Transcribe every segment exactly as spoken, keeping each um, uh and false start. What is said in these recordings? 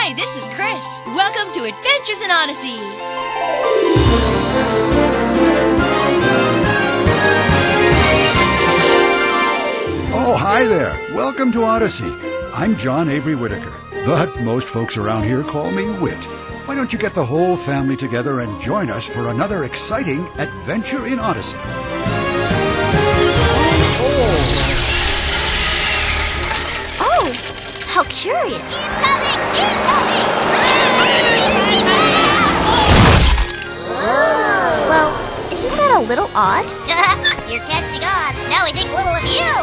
Hi, this is Chris. Welcome to Adventures in Odyssey. Oh, hi there. Welcome to Odyssey. I'm John Avery Whitaker, but most folks around here call me Whit. Why don't you get the whole family together and join us for another exciting adventure in Odyssey? Oh, how curious. He's coming! He's coming! Well, isn't that a little odd? You're catching on. Now we think little of you.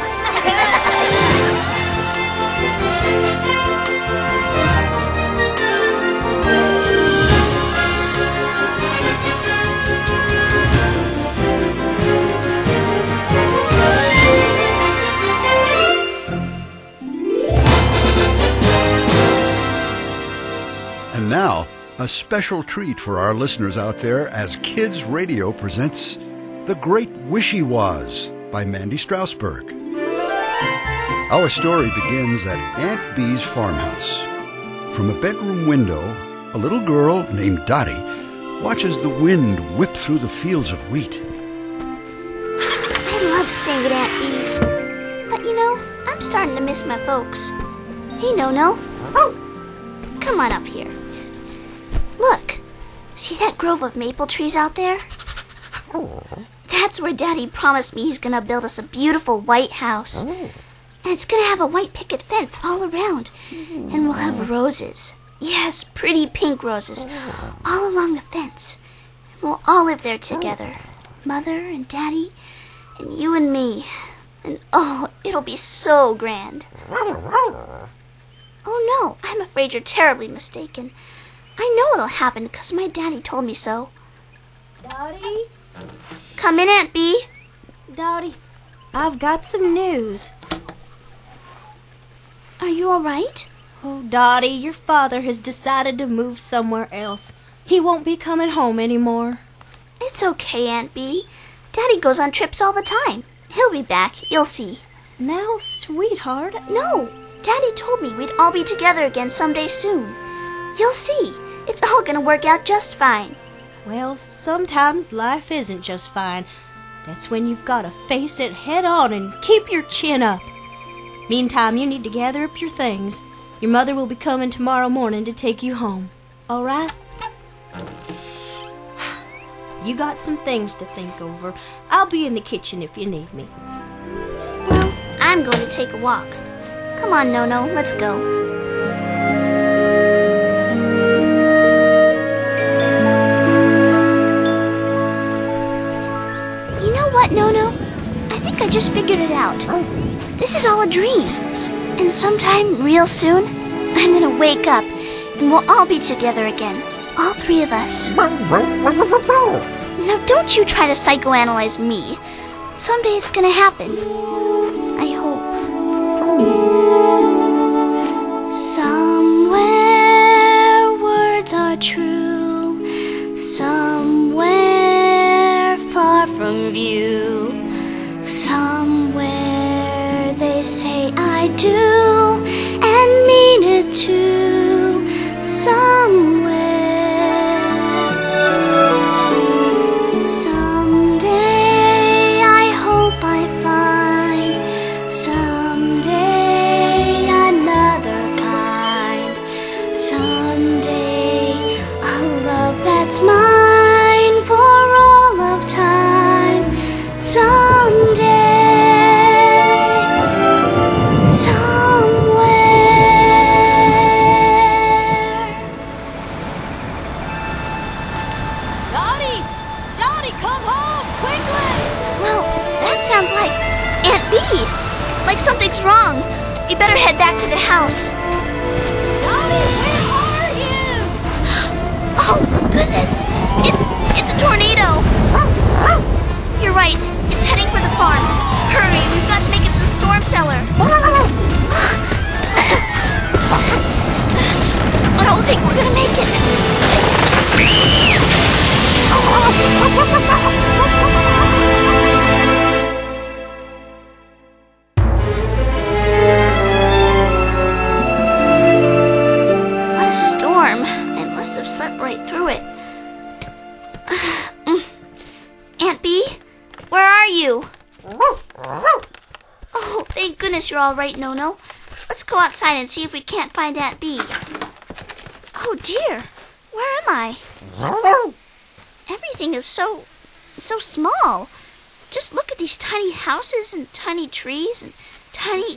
And now, a special treat for our listeners out there as Kids Radio presents The Great Wishy-Was by Mandy Strasberg. Our story begins at Aunt Bee's farmhouse. From a bedroom window, a little girl named Dottie watches the wind whip through the fields of wheat. I love staying at Aunt Bee's. But you know, I'm starting to miss my folks. Hey, No-No. Come on up here. Look, see that grove of maple trees out there? That's where Daddy promised me he's gonna build us a beautiful white house. And it's gonna have a white picket fence all around. And we'll have roses. Yes, pretty pink roses. All along the fence. And we'll all live there together. Mother and Daddy and you and me. And oh, it'll be so grand. Oh no, I'm afraid you're terribly mistaken. I know it'll happen because my daddy told me so. Dottie? Come in, Aunt Bee. Dottie, I've got some news. Are you all right? Oh, Dottie, your father has decided to move somewhere else. He won't be coming home anymore. It's okay, Aunt Bee. Daddy goes on trips all the time. He'll be back, you'll see. Now, sweetheart. No, Daddy told me we'd all be together again someday soon. You'll see. It's all gonna work out just fine. Well, sometimes life isn't just fine. That's when you've got to face it head on and keep your chin up. Meantime, you need to gather up your things. Your mother will be coming tomorrow morning to take you home. All right? You got some things to think over. I'll be in the kitchen if you need me. Well, I'm going to take a walk. Come on, No-No, let's go. What, No-No? I think I just figured it out. This is all a dream. And sometime real soon, I'm gonna wake up and we'll all be together again. All three of us. Now don't you try to psychoanalyze me. Someday it's gonna happen. I hope. Somewhere words are true. Somewhere far from view. Somewhere they say I do and mean it too. Somewhere. Someday I hope I find. Someday another kind. Someday a love that's mine for all of time. Someday, somewhere. Dottie! Dottie, come home, quickly! Well, that sounds like Aunt Bee. Like something's wrong. You better head back to the house. Dottie, where are you? Oh, goodness. It's, it's a tornado. You're right. It's heading for the farm. Hurry, we've got to make it to the storm cellar. I don't think we're gonna make it. What a you're all right, No-No. Let's go outside and see if we can't find Aunt Bee. Oh, dear. Where am I? Everything is so, so small. Just look at these tiny houses and tiny trees and tiny...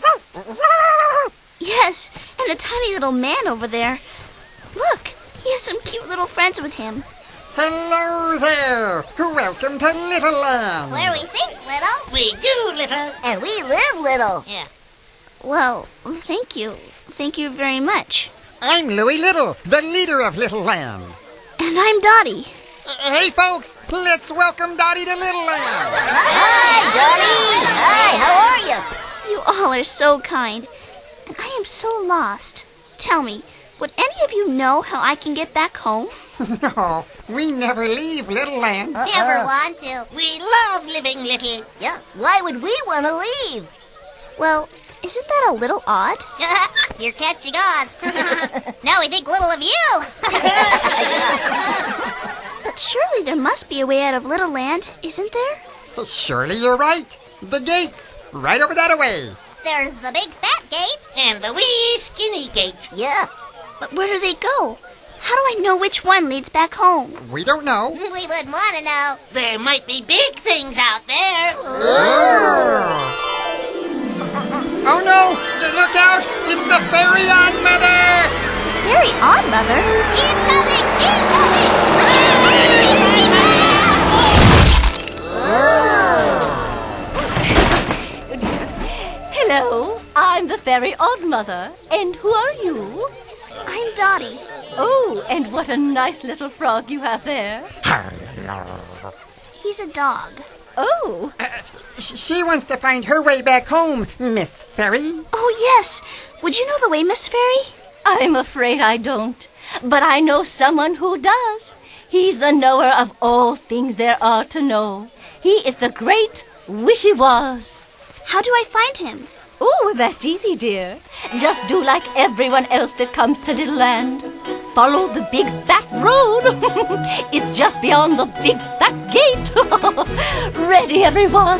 Yes, and the tiny little man over there. Look, he has some cute little friends with him. Hello there! Welcome to Little Land! Where we think little. We do, little. And we live little. Yeah. Well, thank you. Thank you very much. I'm Louie Little, the leader of Little Land. And I'm Dottie. Uh, hey, folks, let's welcome Dottie to Little Land. Hi, Dottie. Hi, how are you? You all are so kind. And I am so lost. Tell me, would any of you know how I can get back home? No, we never leave Little Land. Uh-uh. Never want to. We love living little. Yeah, why would we want to leave? Well, isn't that a little odd? You're catching on. Now we think little of you. But surely there must be a way out of Little Land, isn't there? Surely you're right. The gates, right over that way. There's the big fat gate. And the wee skinny gate. Yeah. But where do they go? How do I know which one leads back home? We don't know. We would want to know. There might be big things out there. Oh no! Look out! It's the Fairy Odd Mother! Very odd, Mother. Incoming! Incoming! Hello, I'm the Fairy Odd Mother. And who are you? I'm Dottie. Oh, and what a nice little frog you have there. He's a dog. Oh, She wants to find her way back home, Miss Fairy. Oh, yes. Would you know the way, Miss Fairy? I'm afraid I don't. But I know someone who does. He's the knower of all things there are to know. He is the great Wishy-Was. How do I find him? Oh, that's easy, dear. Just do like everyone else that comes to Little Land. Follow the big fat road. It's just beyond the big fat gate. Ready, everyone?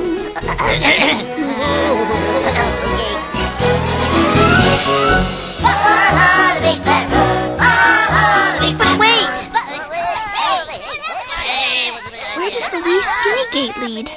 Wait! Where does the wee skinny gate lead?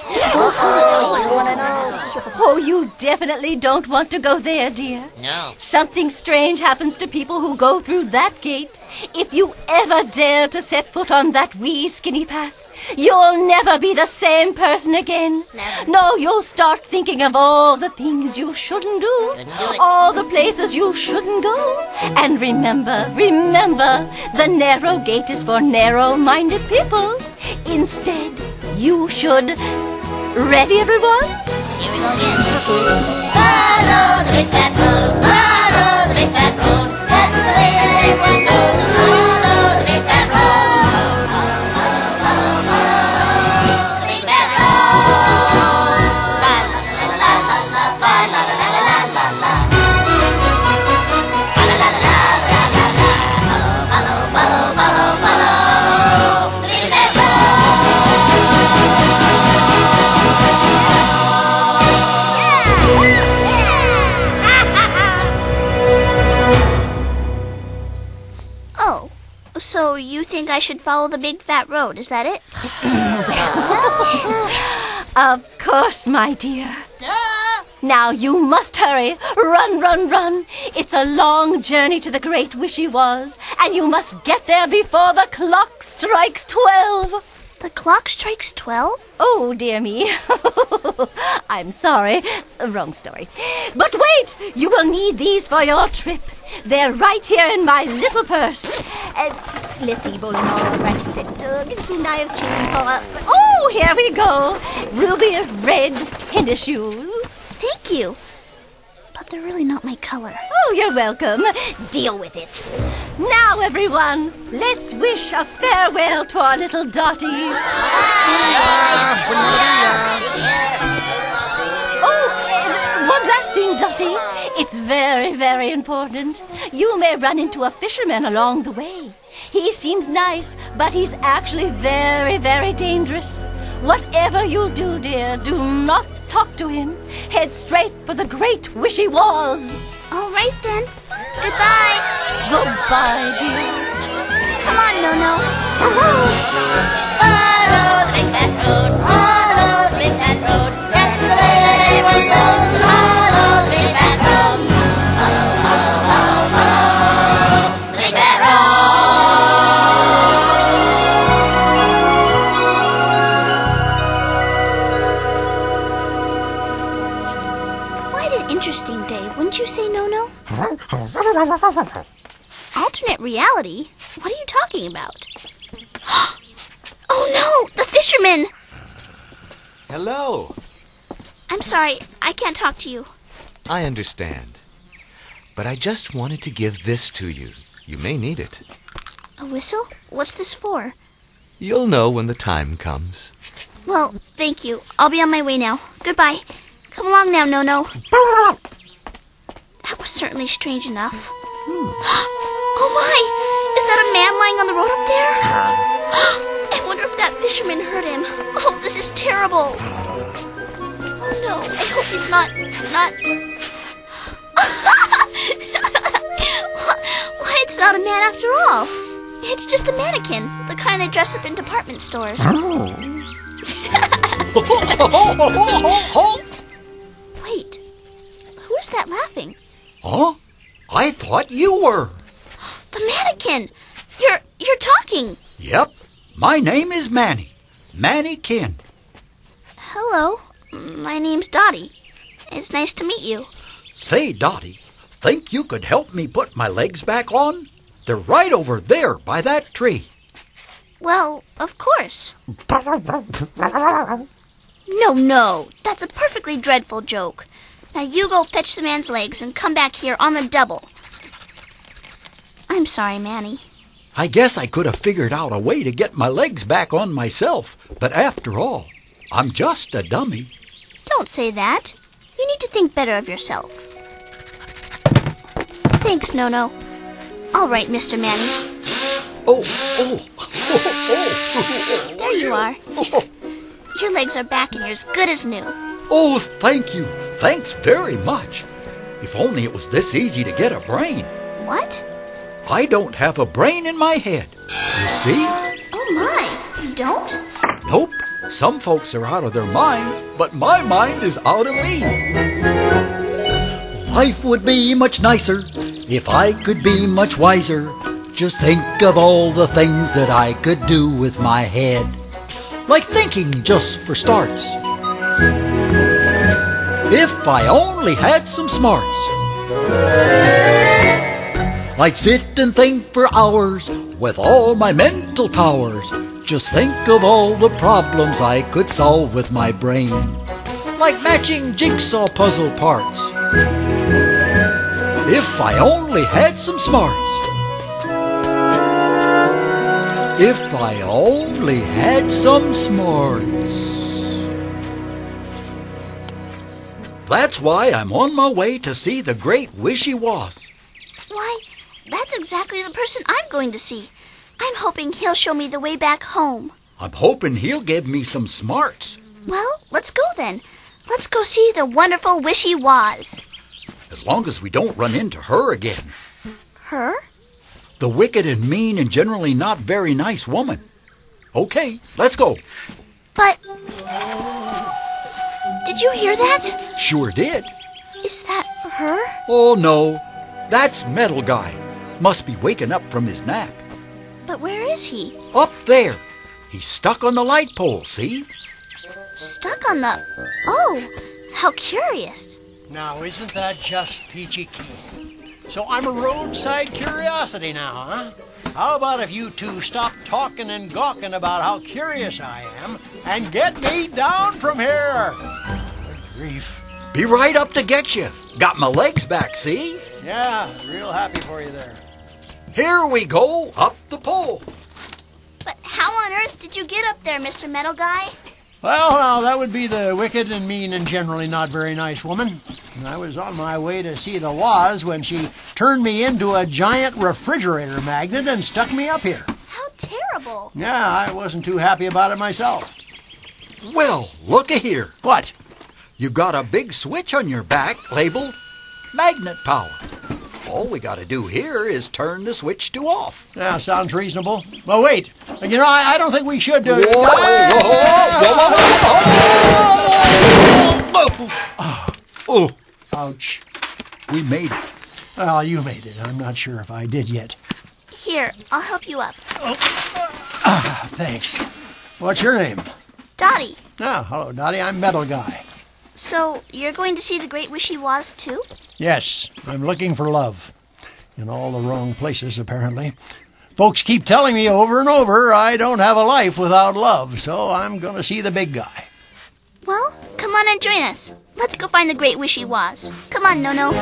Oh, you definitely don't want to go there, dear. No. Something strange happens to people who go through that gate. If you ever dare to set foot on that wee skinny path, you'll never be the same person again. Never. No, you'll start thinking of all the things you shouldn't do, Couldn't do it. all the places you shouldn't go. And remember, remember, the narrow gate is for narrow-minded people. Instead, you should... Ready, everyone? Here we go again. Follow the big fat road. Follow the big fat road. That's the way that everyone goes. Follow the big fat road. Follow, follow, follow, follow the big fat road. La la la la la, la la la la la la la. La la la la la la la. Follow, follow, follow, follow the big fat road. Oh, so you think I should follow the big fat road, is that it? Of course, my dear. Duh! Now you must hurry. Run, run, run. It's a long journey to the great Wishy-Was, and you must get there before the clock strikes twelve. The clock strikes twelve? Oh, dear me. I'm sorry. Wrong story. But wait! You will need these for your trip. They're right here in my little purse. Uh, let's see, bowling ball, ratchet set, uh, two knives, chainsaw. Oh, here we go. Ruby red tennis shoes. Thank you. But they're really not my color. Oh, you're welcome. Deal with it. Now, everyone, let's wish a farewell to our little Dottie. Oh, uh, one last thing, Dottie. It's very, very important. You may run into a fisherman along the way. He seems nice, but he's actually very, very dangerous. Whatever you do, dear, do not talk to him. Head straight for the great Wishy-Was. All right, then. Goodbye. Goodbye, dear. Come on, No-No. Follow the big fat road. Follow the big fat road. That's the way that everyone goes. Follow the big fat road. Follow, follow, follow, follow the big fat road. Quite an interesting day, wouldn't you say, No-No? Alternate reality? What are you talking about? Oh no, the fisherman! Hello. I'm sorry, I can't talk to you. I understand. But I just wanted to give this to you. You may need it. A whistle? What's this for? You'll know when the time comes. Well, thank you. I'll be on my way now. Goodbye. Come along now, No-No. That was certainly strange enough. Oh my! Is that a man lying on the road up there? I wonder if that fisherman hurt him. Oh, this is terrible. Oh no, I hope he's not... not... Why, it's not a man after all. It's just a mannequin, the kind they dress up in department stores. Wait, who's that laughing? Huh? I thought you were. The mannequin! You're you're talking! Yep. My name is Manny. Manny Kin. Hello. My name's Dottie. It's nice to meet you. Say, Dottie, think you could help me put my legs back on? They're right over there by that tree. Well, of course. No, no. That's a perfectly dreadful joke. Now you go fetch the man's legs and come back here on the double. I'm sorry, Manny. I guess I could have figured out a way to get my legs back on myself, but after all, I'm just a dummy. Don't say that. You need to think better of yourself. Thanks, No-No. All right, Mister Manny. Oh, oh, oh, oh. There you are. Your legs are back and you're as good as new. Oh, thank you. Thanks very much. If only it was this easy to get a brain. What? I don't have a brain in my head. You see? Oh, my. You don't? Nope. Some folks are out of their minds, but my mind is out of me. Life would be much nicer if I could be much wiser. Just think of all the things that I could do with my head. Like thinking just for starts. If I only had some smarts, I'd sit and think for hours with all my mental powers. Just think of all the problems I could solve with my brain. Like matching jigsaw puzzle parts. If I only had some smarts. If I only had some smarts. That's why I'm on my way to see the great Wishy-Was. Why, that's exactly the person I'm going to see. I'm hoping he'll show me the way back home. I'm hoping he'll give me some smarts. Well, let's go then. Let's go see the wonderful Wishy-Was. As long as we don't run into her again. Her? The wicked and mean and generally not very nice woman. Okay, let's go. But... did you hear that? Sure did. Is that her? Oh, no. That's Metal Guy. Must be waking up from his nap. But where is he? Up there. He's stuck on the light pole, see? Stuck on the... Oh, how curious. Now, isn't that just peachy keen? So I'm a roadside curiosity now, huh? How about if you two stop talking and gawking about how curious I am and get me down from here? Good grief. Be right up to get you. Got my legs back, see? Yeah, real happy for you there. Here we go, up the pole. But how on earth did you get up there, Mister Metal Guy? Well, now, that would be the wicked and mean and generally not very nice woman. I was on my way to see the Woz when she turned me into a giant refrigerator magnet and stuck me up here. How terrible. Yeah, I wasn't too happy about it myself. Well, look-a here. What? You got a big switch on your back labeled magnet power. All we got to do here is turn the switch to off. Yeah, sounds reasonable. Well, wait. You know, I, I don't think we should... Uh, whoa, whoa, whoa, whoa, whoa, whoa. Oh, ouch. We made it. Well, you made it. I'm not sure if I did yet. Here, I'll help you up. Oh. Ah, thanks. What's your name? Dottie. Ah, hello, Dottie. I'm Metal Guy. So, you're going to see the Great Wishy Was, too? Yes, I'm looking for love. In all the wrong places, apparently. Folks keep telling me over and over I don't have a life without love, so I'm going to see the big guy. Well, come on and join us. Let's go find the Great Wishy Was. Come on, No-No.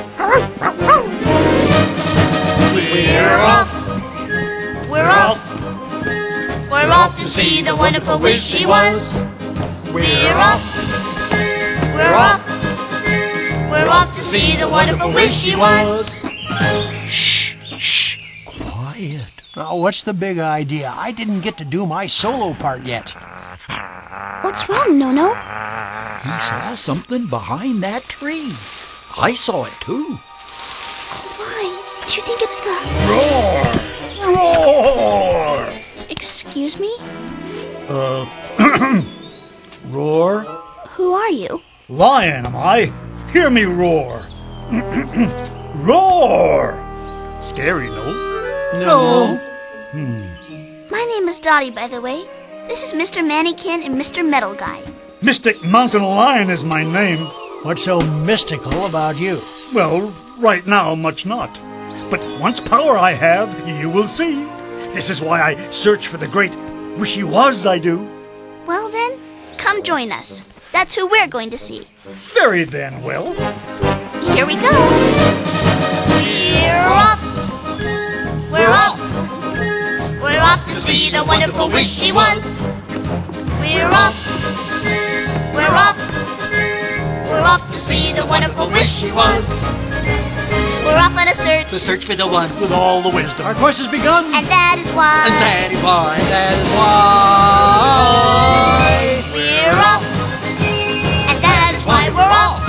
We're off. We're off. We're off to see the wonderful Wishy Was. We're off. We're off. We're off to see the wonderful Wishy Was. Shh, shh, quiet. Now, what's the big idea? I didn't get to do my solo part yet. What's wrong, No-No? He saw something behind that tree. I saw it too. Oh, my. Do you think it's the... Roar! Roar! Excuse me? Uh, roar? Who are you? Lion, am I? Hear me roar. Roar! Scary, no? No. Hmm. My name is Dottie, by the way. This is Mister Mannequin and Mister Metal Guy. Mystic Mountain Lion is my name. What's so mystical about you? Well, right now, much not. But once power I have, you will see. This is why I search for the great Wishy Was, I do. Well then, come join us. That's who we're going to see. Very then, well. Here we go. We're off. We're off. We're off to see the wonderful Wishy Was. We're off. We're off. We're off to see the wonderful Wishy Was. We're off on a search. The search for the one with all the wisdom. Our quest has begun. And that is why. And that is why. That is why. We're off. And that is why we're off.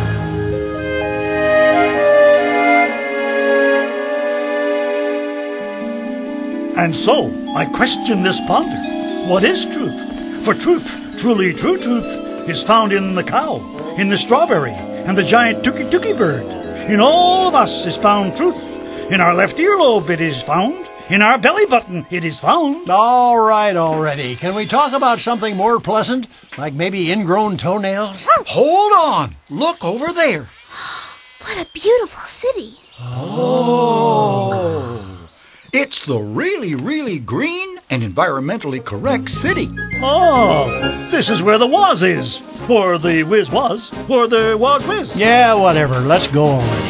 And so, I question this ponder. What is truth? For truth, truly true truth, is found in the cow, in the strawberry, and the giant tookie-tookie bird. In all of us is found truth. In our left earlobe it is found. In our belly button it is found. All right already. Can we talk about something more pleasant? Like maybe ingrown toenails? Hold on. Look over there. What a beautiful city. Oh. It's the really, really green and environmentally correct city. Oh, this is where the was is. Or the whiz was. Or the was whiz. Yeah, whatever. Let's go already.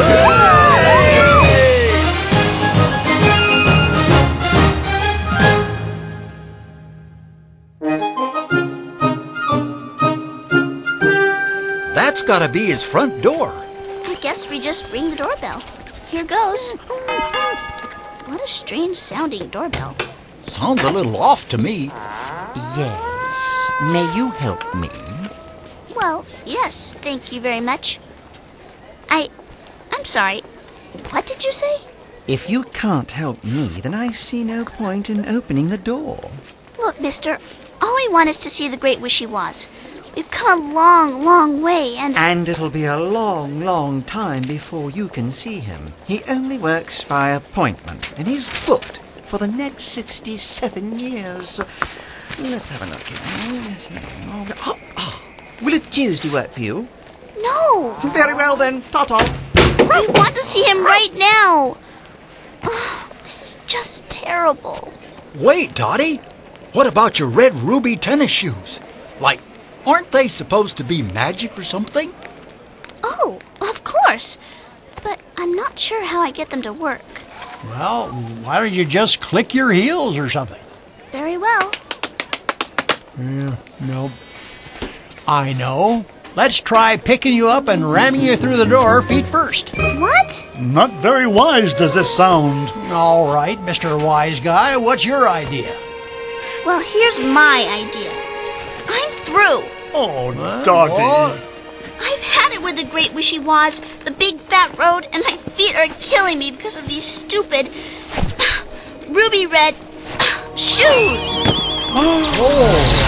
That's gotta be his front door. I guess we just ring the doorbell. Here goes. What a strange sounding doorbell. Sounds a little off to me. Yes. May you help me? Well, yes, thank you very much. I... I'm sorry. What did you say? If you can't help me, then I see no point in opening the door. Look, mister, all we want is to see the Great Wishy Was. We've come a long, long way, and... And it'll be a long, long time before you can see him. He only works by appointment, and he's booked for the next sixty-seven years. Let's have a look here. Oh, oh. Will a Tuesday work for you? No. Very well, then. Ta-ta. I want to see him right now. Oh, this is just terrible. Wait, Dottie. What about your red ruby tennis shoes? Like, aren't they supposed to be magic or something? Oh, of course. But I'm not sure how I get them to work. Well, why don't you just click your heels or something? Very well. Yeah, nope. I know. Let's try picking you up and ramming you through the door feet first. What? Not very wise does this sound. All right, Mister Wise Guy, what's your idea? Well, here's my idea. I'm through. Oh, Dottie. Oh, I've had it with the Great Wishy Was, the big fat road, and my feet are killing me because of these stupid ruby red shoes. Oh.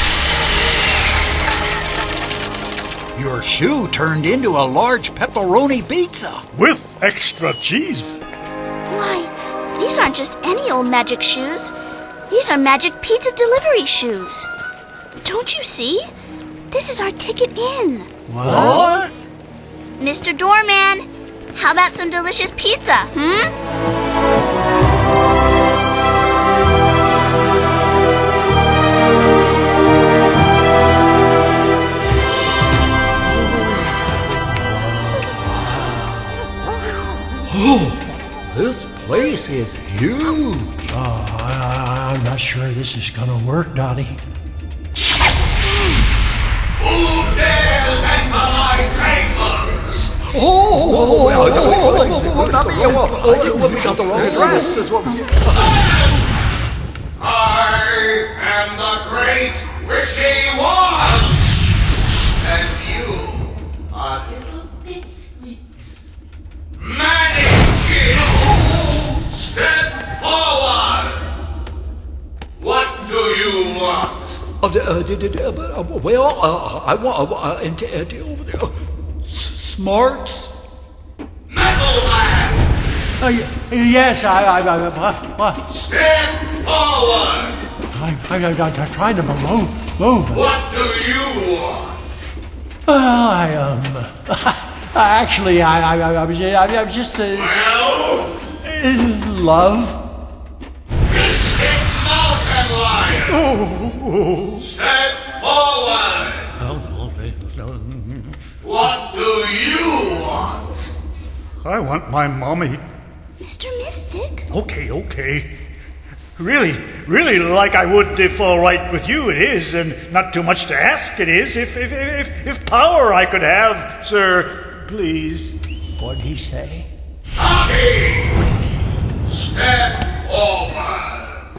Your shoe turned into a large pepperoni pizza. With extra cheese. Why, these aren't just any old magic shoes. These are magic pizza delivery shoes. Don't you see? This is our ticket in. What? Mister Doorman, how about some delicious pizza, hmm? Oh, this place is huge. Oh, I, I'm not sure this is going to work, Dottie. Who dares enter my chambers? Oh, oh, oh, not me. We got the wrong address. That's what we said. I am the Great Wishy Was, and you are little pipsqueaks. Manage it! Step forward! What do you want? Uh, uh, uh, uh, well, uh, I want uh, uh, and, uh, over there. Smarts. Metal Man! Uh, yes, I, I, I, what, what? Step forward! I, I, I, I'm trying to move, move. What do you want? Well, I, um, actually, I, I, I was, I, I was just, uh, well? Uh, love. Mystic Mountain Lion! Oh. Step forward! Oh, no, no. What do you want? I want my mommy. Mister Mystic? Okay, okay. Really, really like I would if all right with you it is, and not too much to ask it is, if if if, if power I could have, sir, please. What'd he say? Hockey! Step forward.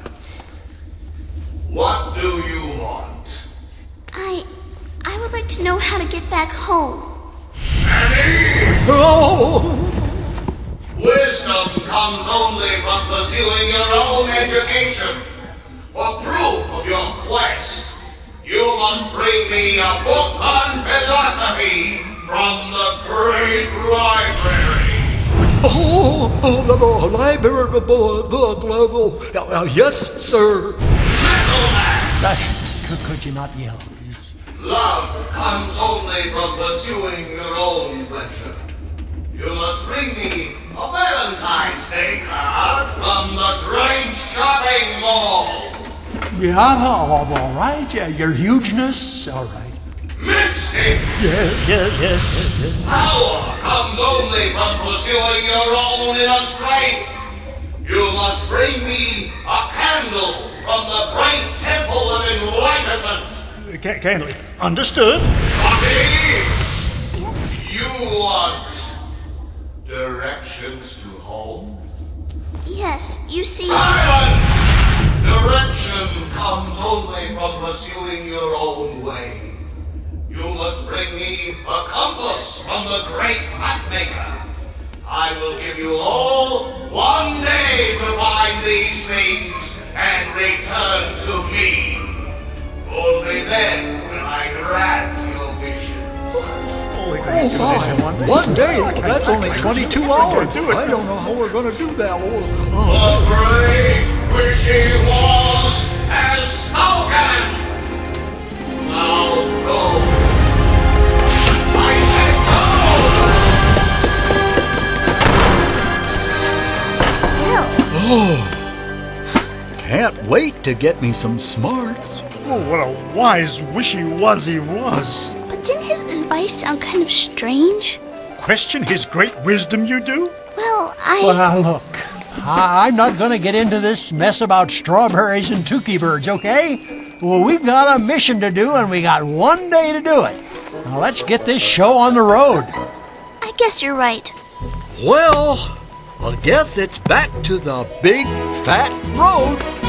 What do you want? I... I would like to know how to get back home. Annie! Oh! Wisdom comes only from pursuing your own education. For proof of your quest, you must bring me a book on philosophy from the great library. Oh, oh, no, no, library, uh, yes, sir. Metal Man! That, could, could you not yell? Love comes only from pursuing your own pleasure. You must bring me a Valentine's Day card from the great shopping mall. Yeah, all, all right. Yeah, your hugeness, all right. Mystic! Yes, yes, yes, yes. Power comes only from pursuing your own inner strength. You must bring me a candle from the great temple of enlightenment. Ca- candle. Understood. Bobby! Yes? You want directions to home? Yes, you see... Silence! Direction comes only from pursuing your own way. You must bring me a compass from the great mapmaker. I will give you all one day to find these things and return to me. Only then will I grant your wishes. Oh, my. One day? That's only twenty-two hours. I don't know how we're going to do that. The great Wishy Was has spoken. Now go. I said go. Oh, can't wait to get me some smarts. Oh, what a wise wishy-was he was. But didn't his advice sound kind of strange? Question his great wisdom, you do? Well, I... Well, look, I- I'm not going to get into this mess about strawberries and turkey birds, okay? Well, we've got a mission to do, and we got one day to do it. Now, let's get this show on the road. I guess you're right. Well, I guess it's back to the big fat road.